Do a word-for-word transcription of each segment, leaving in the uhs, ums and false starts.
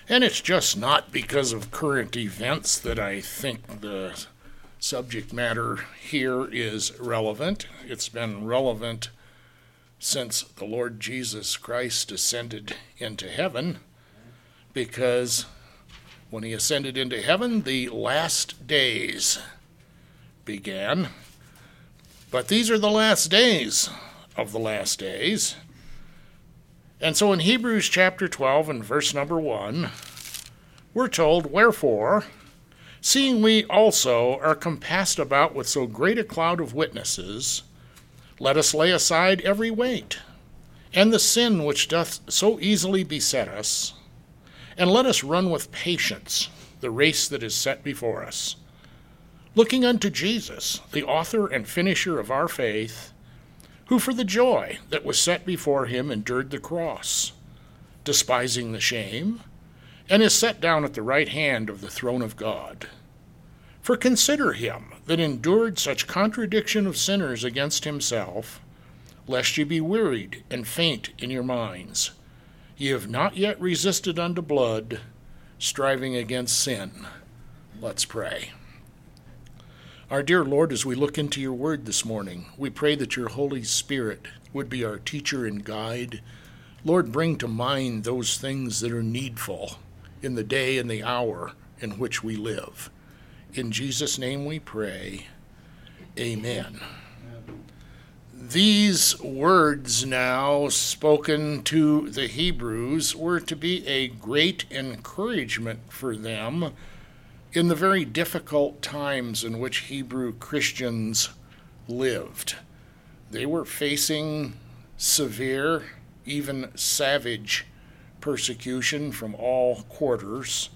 And it's just not because of current events that I think the subject matter here is relevant. It's been relevant since the Lord Jesus Christ ascended into heaven, because when he ascended into heaven, the last days began. But these are the last days of the last days. And so in Hebrews chapter twelve and verse number one, we're told, "Wherefore, seeing we also are compassed about with so great a cloud of witnesses, let us lay aside every weight, and the sin which doth so easily beset us, and let us run with patience the race that is set before us, looking unto Jesus, the author and finisher of our faith, who for the joy that was set before him endured the cross, despising the shame, and is set down at the right hand of the throne of God. For consider him that endured such contradiction of sinners against himself, lest ye be wearied and faint in your minds. Ye have not yet resisted unto blood, striving against sin." Let's pray. Our dear Lord, as we look into your word this morning, we pray that your Holy Spirit would be our teacher and guide. Lord, bring to mind those things that are needful in the day and the hour in which we live. In Jesus' name we pray. Amen. These words now spoken to the Hebrews were to be a great encouragement for them in the very difficult times in which Hebrew Christians lived. They were facing severe, even savage persecution from all quarters.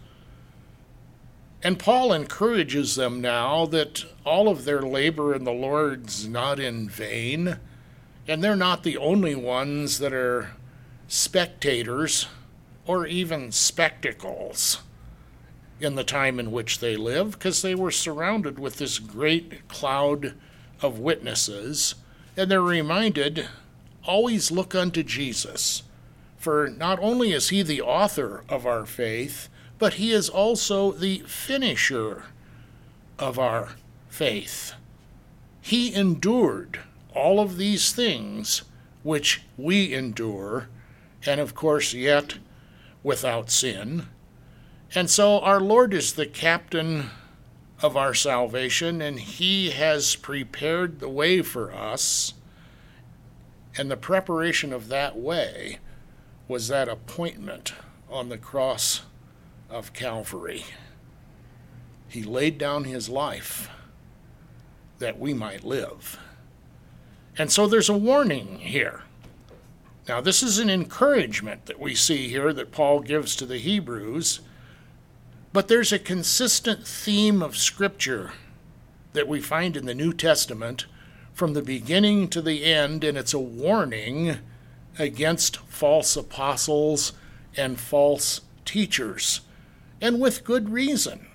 And Paul encourages them now that all of their labor in the Lord's not in vain, and they're not the only ones that are spectators or even spectacles in the time in which they live, because they were surrounded with this great cloud of witnesses, and they're reminded, always look unto Jesus, for not only is he the author of our faith, but he is also the finisher of our faith. He endured all of these things which we endure, and of course yet without sin. And so our Lord is the captain of our salvation, and he has prepared the way for us, and the preparation of that way was that appointment on the cross of Calvary. He laid down his life that we might live. And so there's a warning here. Now, this is an encouragement that we see here that Paul gives to the Hebrews, but there's a consistent theme of Scripture that we find in the New Testament from the beginning to the end, and it's a warning against false apostles and false teachers, and with good reason.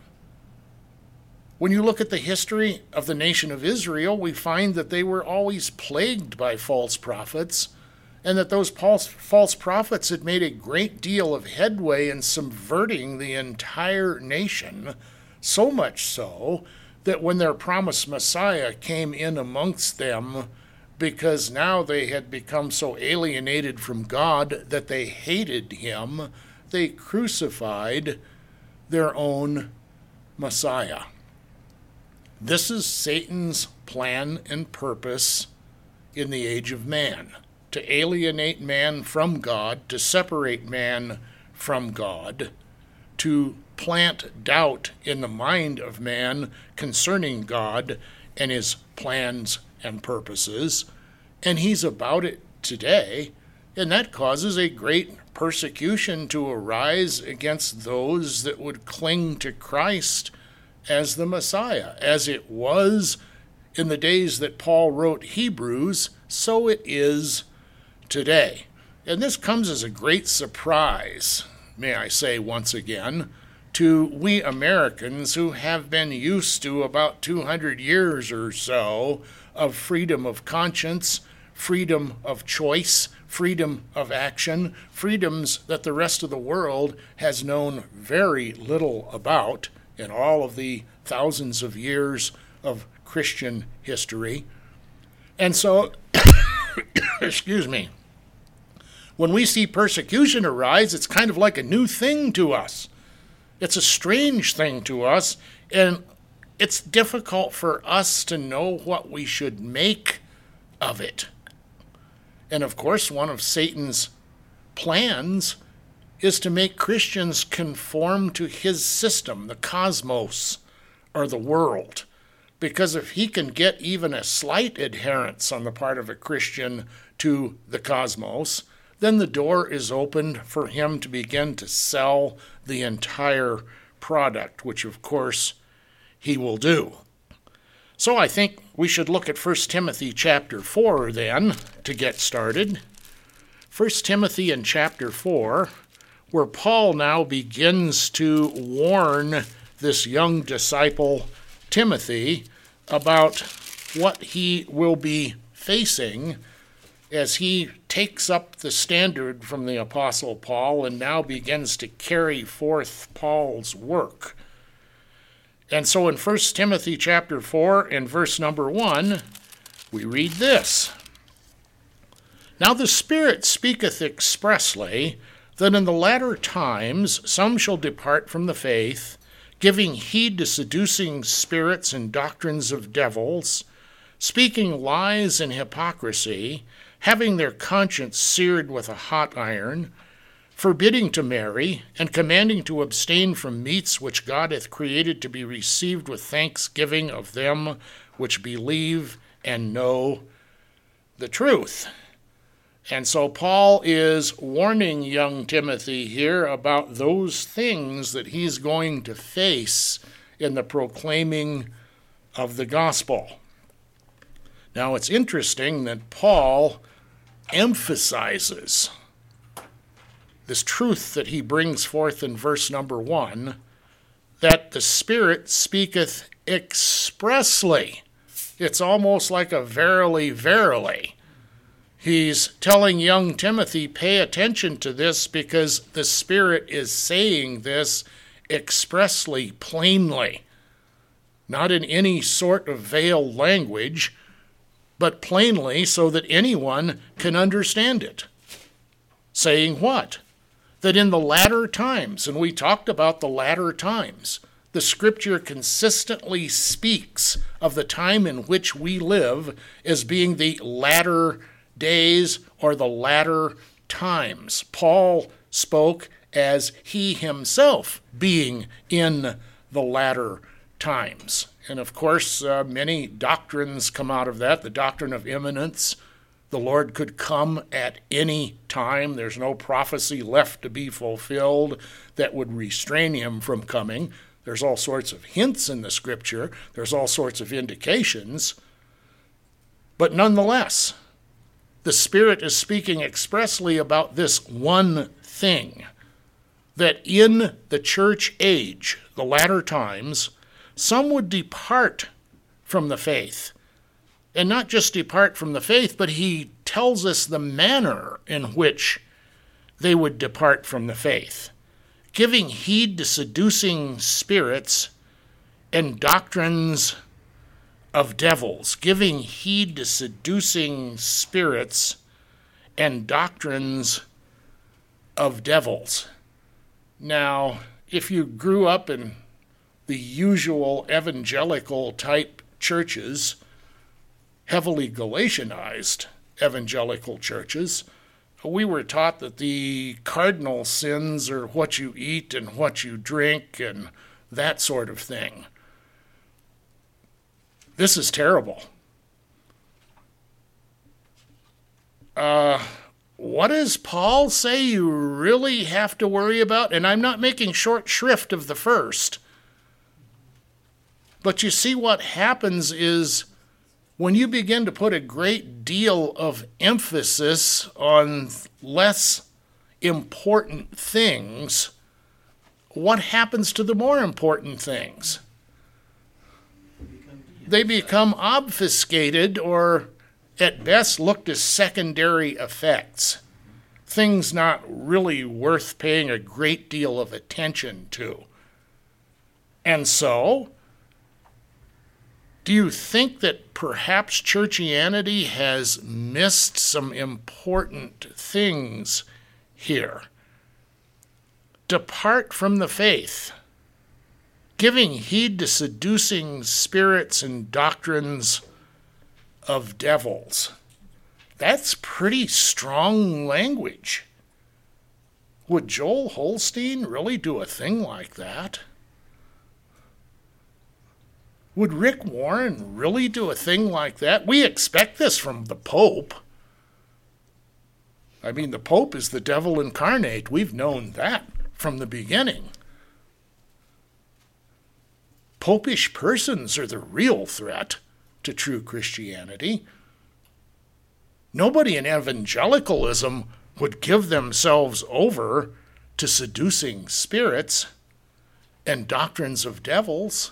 When you look at the history of the nation of Israel, we find that they were always plagued by false prophets, and that those false prophets had made a great deal of headway in subverting the entire nation, so much so that when their promised Messiah came in amongst them, because now they had become so alienated from God that they hated him, they crucified their own Messiah. This is Satan's plan and purpose in the age of man, to alienate man from God, to separate man from God, to plant doubt in the mind of man concerning God and his plans and purposes. And he's about it today, and that causes a great persecution to arise against those that would cling to Christ as the Messiah. As it was in the days that Paul wrote Hebrews, so it is today. And this comes as a great surprise, may I say once again, to we Americans who have been used to about two hundred years or so of freedom of conscience, freedom of choice, freedom of action, freedoms that the rest of the world has known very little about in all of the thousands of years of Christian history. And so, excuse me, when we see persecution arise, it's kind of like a new thing to us. It's a strange thing to us, and it's difficult for us to know what we should make of it. And of course, one of Satan's plans is to make Christians conform to his system, the cosmos, or the world. Because if he can get even a slight adherence on the part of a Christian to the cosmos, then the door is opened for him to begin to sell the entire product, which of course he will do. So I think we should look at First Timothy chapter four then to get started. First Timothy in chapter four, where Paul now begins to warn this young disciple Timothy about what he will be facing as he takes up the standard from the Apostle Paul and now begins to carry forth Paul's work. And so in First Timothy chapter four and verse number one, we read this. Now the Spirit speaketh expressly that in the latter times some shall depart from the faith, giving heed to seducing spirits and doctrines of devils, speaking lies and hypocrisy, having their conscience seared with a hot iron, forbidding to marry, and commanding to abstain from meats which God hath created to be received with thanksgiving of them which believe and know the truth. And so Paul is warning young Timothy here about those things that he's going to face in the proclaiming of the gospel. Now it's interesting that Paul emphasizes this truth that he brings forth in verse number one, that the Spirit speaketh expressly. It's almost like a verily, verily. He's telling young Timothy, pay attention to this because the Spirit is saying this expressly, plainly, not in any sort of veiled language, but plainly so that anyone can understand it. Saying what? That in the latter times, and we talked about the latter times, the Scripture consistently speaks of the time in which we live as being the latter days or the latter times. Paul spoke as he himself being in the latter times. And of course, uh, many doctrines come out of that. The doctrine of imminence. The Lord could come at any time. There's no prophecy left to be fulfilled that would restrain him from coming. There's all sorts of hints in the Scripture. There's all sorts of indications. But nonetheless, the Spirit is speaking expressly about this one thing, that in the church age, the latter times, some would depart from the faith. And not just depart from the faith, but he tells us the manner in which they would depart from the faith, giving heed to seducing spirits and doctrines of devils, giving heed to seducing spirits and doctrines of devils. Now, if you grew up in the usual evangelical type churches, heavily Galatianized evangelical churches, we were taught that the cardinal sins are what you eat and what you drink and that sort of thing. This is terrible. Uh, what does Paul say you really have to worry about? And I'm not making short shrift of the first. But you see, what happens is when you begin to put a great deal of emphasis on less important things, what happens to the more important things? They become obfuscated or at best looked as secondary effects, things not really worth paying a great deal of attention to. And so, do you think that perhaps churchianity has missed some important things here? Depart from the faith, giving heed to seducing spirits and doctrines of devils. That's pretty strong language. Would Joel Holstein really do a thing like that? Would Rick Warren really do a thing like that? We expect this from the Pope. I mean, the Pope is the devil incarnate. We've known that from the beginning. Popish persons are the real threat to true Christianity. Nobody in evangelicalism would give themselves over to seducing spirits and doctrines of devils.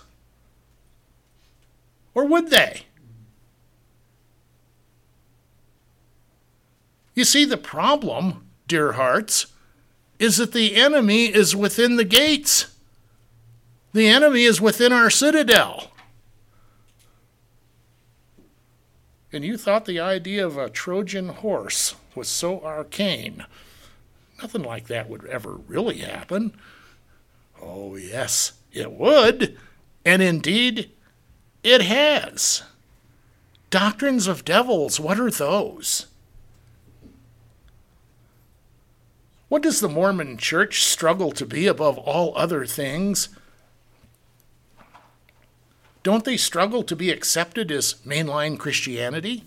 Or would they? You see, the problem, dear hearts, is that the enemy is within the gates. The enemy is within our citadel. And you thought the idea of a Trojan horse was so arcane. Nothing like that would ever really happen. Oh, yes, it would. And indeed, it has. Doctrines of devils, what are those? What does the Mormon Church struggle to be above all other things? Don't they struggle to be accepted as mainline Christianity?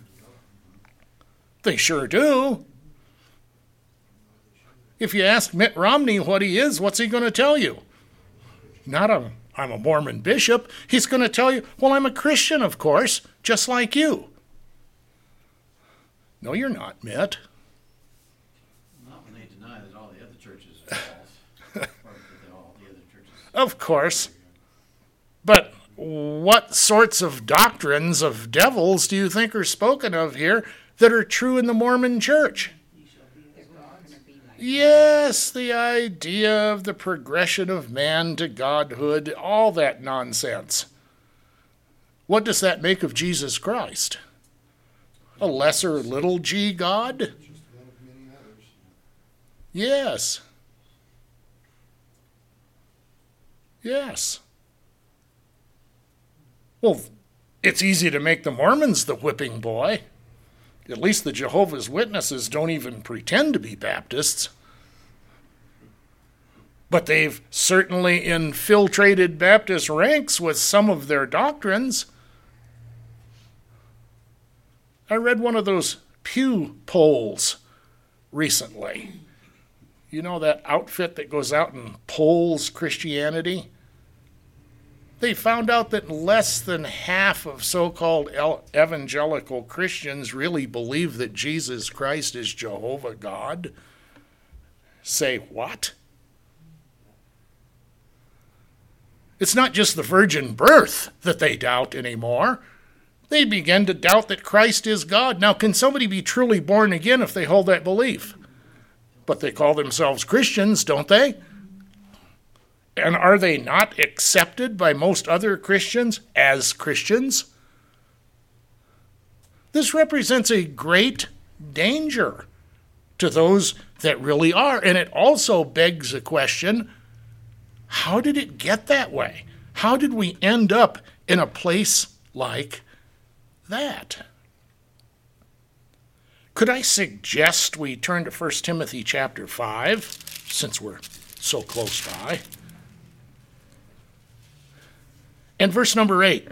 They sure do. If you ask Mitt Romney what he is, what's he going to tell you? Not a, I'm a Mormon bishop. He's going to tell you, well, I'm a Christian, of course, just like you. No, you're not, Mitt. Not when they deny that all the other churches are false. Or that all the other churches. Of course. But what sorts of doctrines of devils do you think are spoken of here that are true in the Mormon Church? Yes, the idea of the progression of man to godhood, all that nonsense. What does that make of Jesus Christ? A lesser little g God? Yes. Yes. Well, it's easy to make the Mormons the whipping boy. At least the Jehovah's Witnesses don't even pretend to be Baptists. But they've certainly infiltrated Baptist ranks with some of their doctrines. I read one of those Pew polls recently. You know that outfit that goes out and polls Christianity? They found out that less than half of so-called evangelical Christians really believe that Jesus Christ is Jehovah God. Say what? It's not just the virgin birth that they doubt anymore. They begin to doubt that Christ is God. Now, can somebody be truly born again if they hold that belief? But they call themselves Christians, don't they? And are they not accepted by most other Christians as Christians? This represents a great danger to those that really are. And it also begs a question, how did it get that way? How did we end up in a place like that? Could I suggest we turn to First Timothy chapter five, since we're so close by? And verse number eight.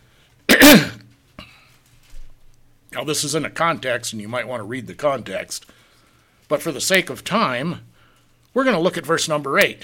Now, this is in a context, and you might want to read the context. But for the sake of time, we're going to look at verse number eight.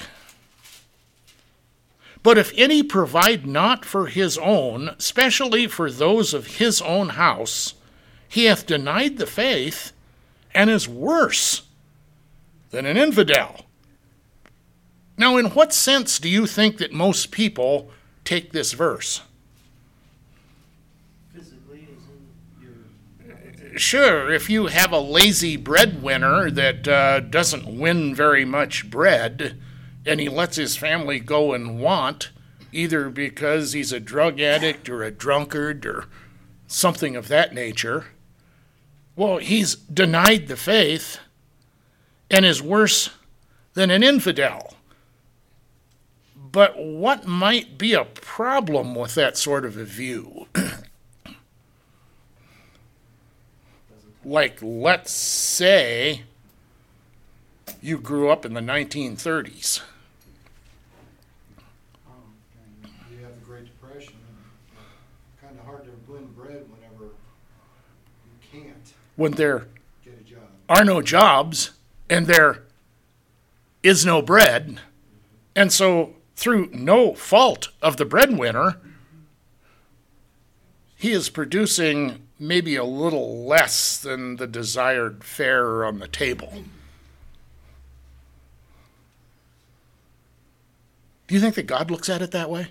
But if any provide not for his own, specially for those of his own house, he hath denied the faith, and is worse than an infidel. Now, in what sense do you think that most people take this verse? Physically, as in you're not sure, if you have a lazy breadwinner that uh, doesn't win very much bread, and he lets his family go and want, either because he's a drug addict or a drunkard or something of that nature, well, he's denied the faith and is worse than an infidel. But what might be a problem with that sort of a view? Like, let's say you grew up in the nineteen thirties. Um, you have the Great Depression, and kind of hard to win bread whenever you can't When there get a job. are no jobs and there is no bread, and so through no fault of the breadwinner, he is producing maybe a little less than the desired fare on the table. Do you think that God looks at it that way?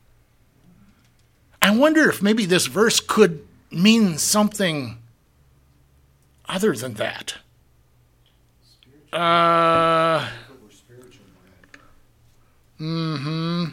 I wonder if maybe this verse could mean something other than that. Uh, mm-hmm.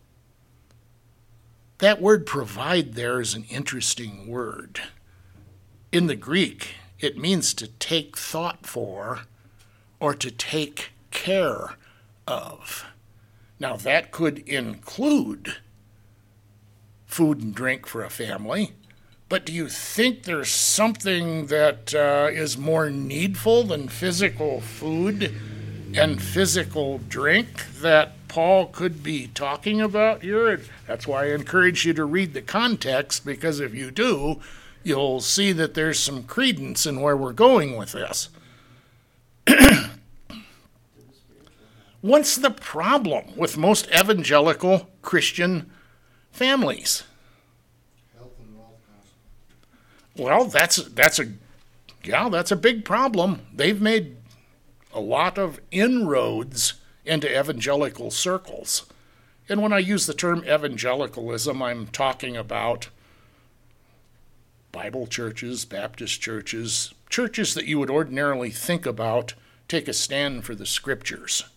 That word provide there is an interesting word. In the Greek, it means to take thought for or to take care of. Now, that could include food and drink for a family, but do you think there's something that uh, is more needful than physical food and physical drink that Paul could be talking about here? That's why I encourage you to read the context, because if you do, you'll see that there's some credence in where we're going with this. What's the problem with most evangelical Christian families? Health and wealth gospel. Well, that's that's a yeah, that's a big problem. They've made a lot of inroads into evangelical circles. And when I use the term evangelicalism, I'm talking about Bible churches, Baptist churches, churches that you would ordinarily think about take a stand for the scriptures.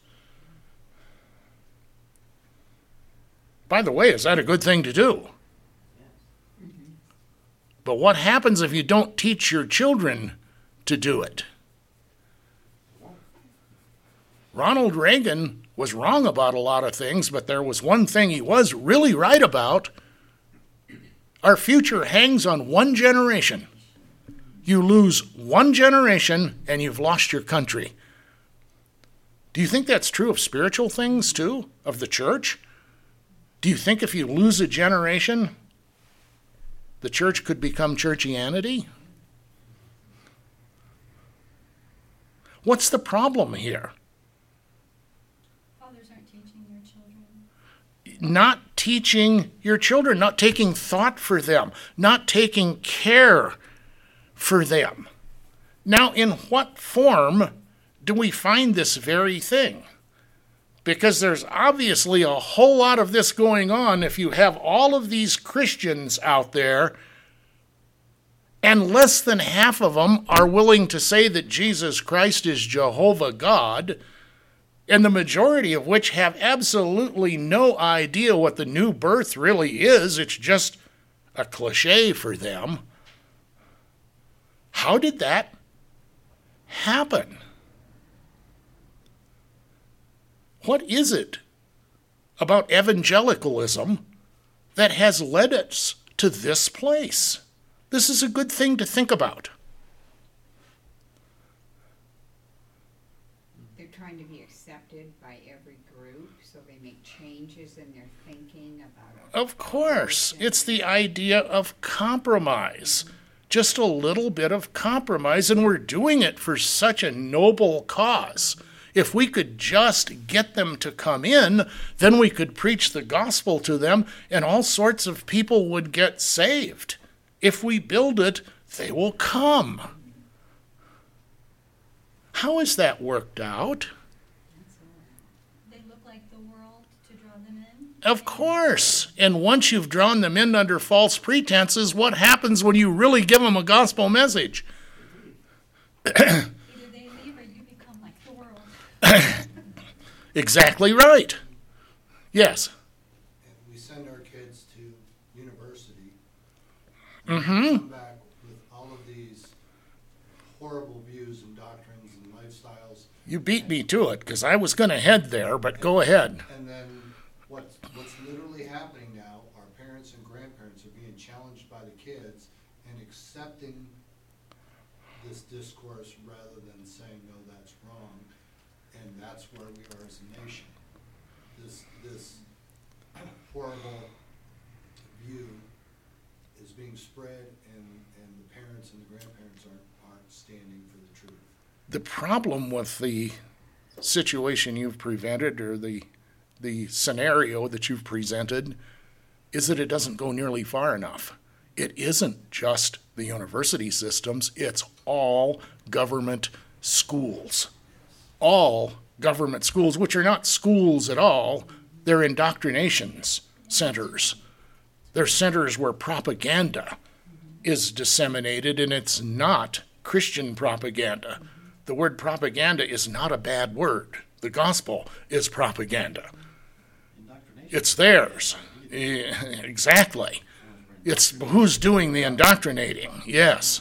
By the way, is that a good thing to do? Mm-hmm. But what happens if you don't teach your children to do it? Ronald Reagan was wrong about a lot of things, but there was one thing he was really right about. Our future hangs on one generation. You lose one generation and you've lost your country. Do you think that's true of spiritual things too, of the church? Do you think if you lose a generation, the church could become churchianity? What's the problem here? Fathers aren't teaching their children. Not teaching your children, not taking thought for them, not taking care for them. Now, in what form do we find this very thing? Because there's obviously a whole lot of this going on if you have all of these Christians out there and less than half of them are willing to say that Jesus Christ is Jehovah God, and the majority of which have absolutely no idea what the new birth really is. It's just a cliche for them. How did that happen? What is it about evangelicalism that has led us to this place? This is a good thing to think about. They're trying to be accepted by every group, so they make changes in their thinking about it. Of course, it's the idea of compromise. Just a little bit of compromise, and we're doing it for such a noble cause. If we could just get them to come in, then we could preach the gospel to them, and all sorts of people would get saved. If we build it, they will come. How has that worked out? They look like the world to draw them in. Of course. And once you've drawn them in under false pretenses, what happens when you really give them a gospel message? Either they leave or you become like the world. Exactly right. Yes. And we send our kids to university. Mm-hmm. Come back with all of these horrible views and doctrines and lifestyles. You beat me to it because I was going to head there, but go ahead. And then what's, what's literally happening now, our parents and grandparents are being challenged by the kids and accepting this discourse rather than saying, no, that's wrong. And that's where we are as a nation. This, this horrible view is being spread, and, and the parents and the grandparents aren't, aren't standing for the truth. The problem with the situation you've prevented, or the the scenario that you've presented, is that it doesn't go nearly far enough. It isn't just the university systems, it's all government schools. All government schools, which are not schools at all, they're indoctrinations centers. They're centers where propaganda is disseminated, and it's not Christian propaganda. The word propaganda is not a bad word. The gospel is propaganda. Indoctrination. It's theirs. Eh, Exactly. It's who's doing the indoctrinating. Yes.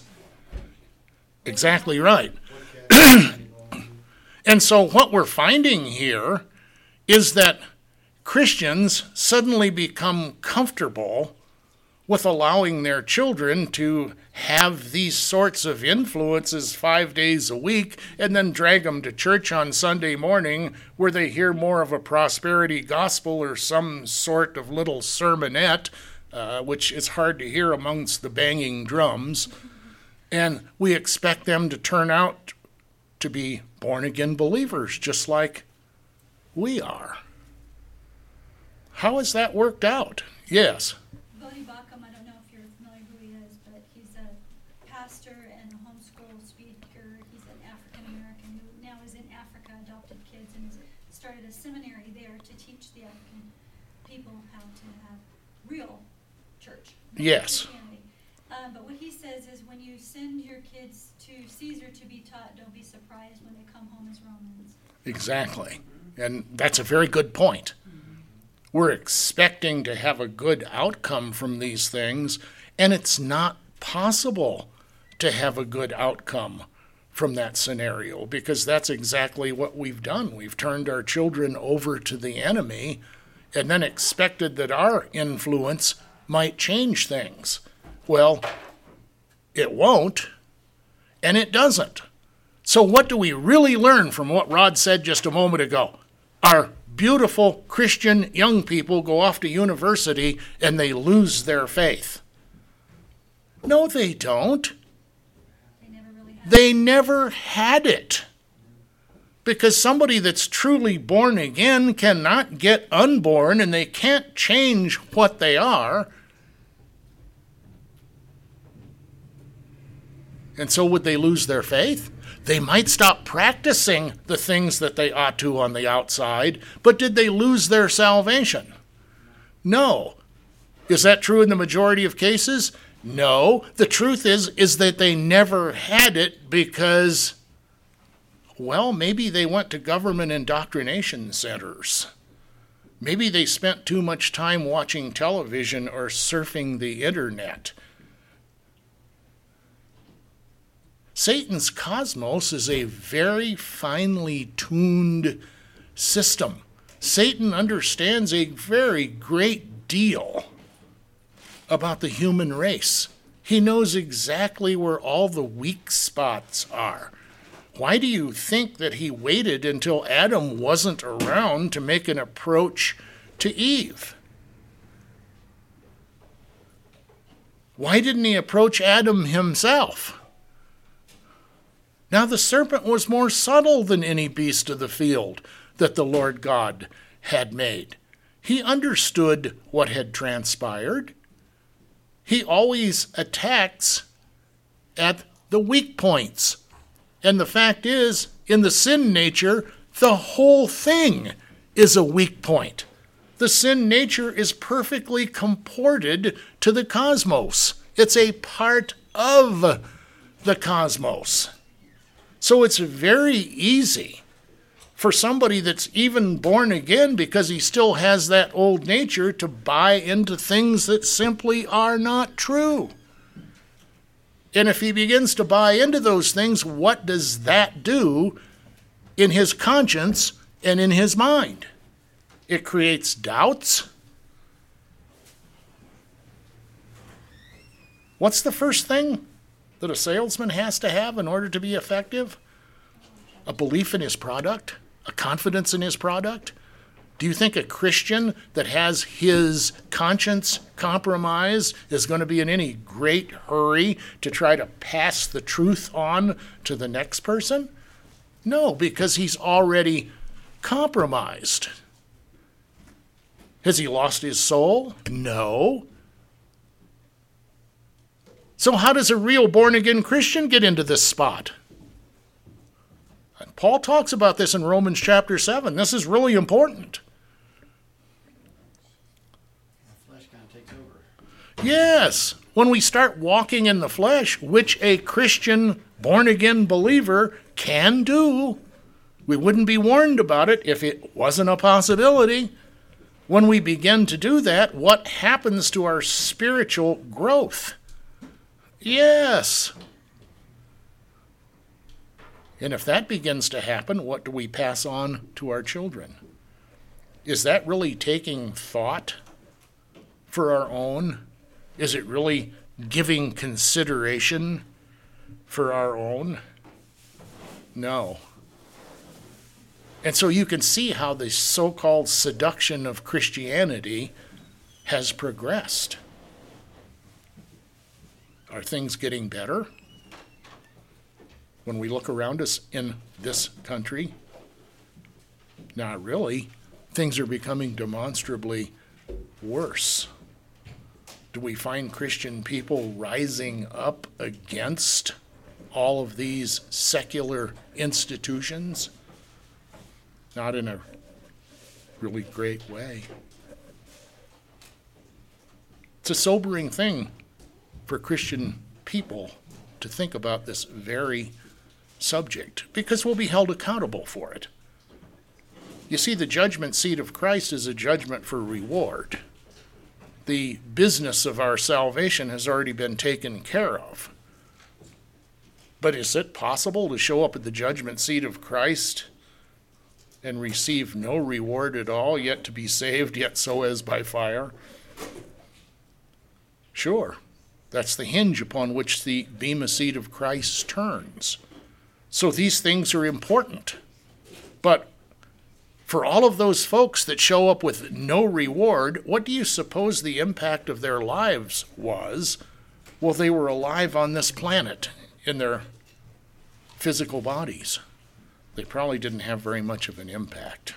Exactly right. What category are you going to? And so what we're finding here is that Christians suddenly become comfortable with allowing their children to have these sorts of influences five days a week and then drag them to church on Sunday morning where they hear more of a prosperity gospel or some sort of little sermonette, uh, which is hard to hear amongst the banging drums. And we expect them to turn out to be born-again believers, just like we are. How has that worked out? Yes. Bodhi Bacham, I don't know if you're familiar who he is, but he's a pastor and a homeschool speaker. He's an African-American who now is in Africa, adopted kids, and has started a seminary there to teach the African people how to have real church. Yes. Christianity. Uh, but what he says is when you send your kids to Caesar to be taught, don't be surprised when they come home as Romans. Exactly. And that's a very good point. We're expecting to have a good outcome from these things, and it's not possible to have a good outcome from that scenario, because that's exactly what we've done. We've turned our children over to the enemy and then expected that our influence might change things. Well, it won't, and it doesn't. So what do we really learn from what Rod said just a moment ago? Our beautiful Christian young people go off to university and they lose their faith. No, they don't. They never really have. They never had it. Because somebody that's truly born again cannot get unborn, and they can't change what they are. And so would they lose their faith? They might stop practicing the things that they ought to on the outside, but did they lose their salvation? No. Is that true in the majority of cases? No. The truth is, is that they never had it because, well, maybe they went to government indoctrination centers. Maybe they spent too much time watching television or surfing the internet. Satan's cosmos is a very finely tuned system. Satan understands a very great deal about the human race. He knows exactly where all the weak spots are. Why do you think that he waited until Adam wasn't around to make an approach to Eve? Why didn't he approach Adam himself? Now the serpent was more subtle than any beast of the field that the Lord God had made. He understood what had transpired. He always attacks at the weak points. And the fact is, in the sin nature, the whole thing is a weak point. The sin nature is perfectly comported to the cosmos. It's a part of the cosmos. So it's very easy for somebody that's even born again, because he still has that old nature, to buy into things that simply are not true. And if he begins to buy into those things, what does that do in his conscience and in his mind? It creates doubts. What's the first thing that a salesman has to have in order to be effective? A belief in his product, a confidence in his product. Do you think a Christian that has his conscience compromised is going to be in any great hurry to try to pass the truth on to the next person? No, because he's already compromised. Has he lost his soul? No. So how does a real born-again Christian get into this spot? And Paul talks about this in Romans chapter seven. This is really important. The flesh kind of takes over. Yes, when we start walking in the flesh, which a Christian born-again believer can do, we wouldn't be warned about it if it wasn't a possibility. When we begin to do that, what happens to our spiritual growth? Yes. And if that begins to happen, what do we pass on to our children? Is that really taking thought for our own? Is it really giving consideration for our own? No. And so you can see how the so-called seduction of Christianity has progressed. Are things getting better? When we look around us in this country, not really. Things are becoming demonstrably worse. Do we find Christian people rising up against all of these secular institutions? Not in a really great way. It's a sobering thing for Christian people to think about this very subject, because we'll be held accountable for it. You see, the judgment seat of Christ is a judgment for reward. The business of our salvation has already been taken care of. But is it possible to show up at the judgment seat of Christ and receive no reward at all, yet to be saved, yet so as by fire? Sure. That's the hinge upon which the bema seat of Christ turns. So these things are important. But for all of those folks that show up with no reward, what do you suppose the impact of their lives was while they were alive on this planet in their physical bodies? They probably didn't have very much of an impact.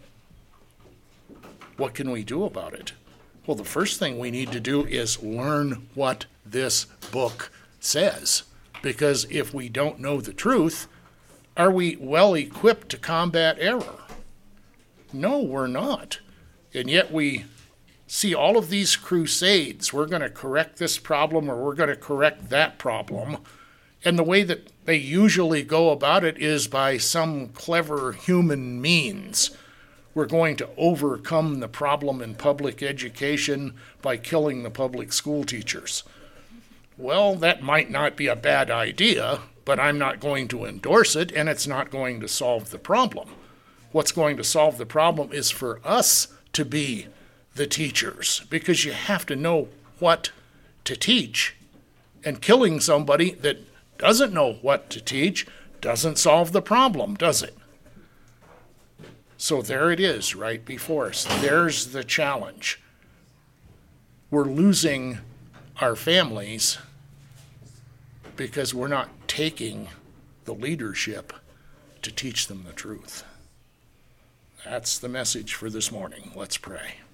What can we do about it? Well, the first thing we need to do is learn what this book says. Because if we don't know the truth, are we well equipped to combat error? No, we're not. And yet we see all of these crusades. We're going to correct this problem, or we're going to correct that problem. And the way that they usually go about it is by some clever human means. We're going to overcome the problem in public education by killing the public school teachers. Well, that might not be a bad idea, but I'm not going to endorse it, and it's not going to solve the problem. What's going to solve the problem is for us to be the teachers, because you have to know what to teach. And killing somebody that doesn't know what to teach doesn't solve the problem, does it? So there it is right before us. There's the challenge. We're losing our families because we're not taking the leadership to teach them the truth. That's the message for this morning. Let's pray.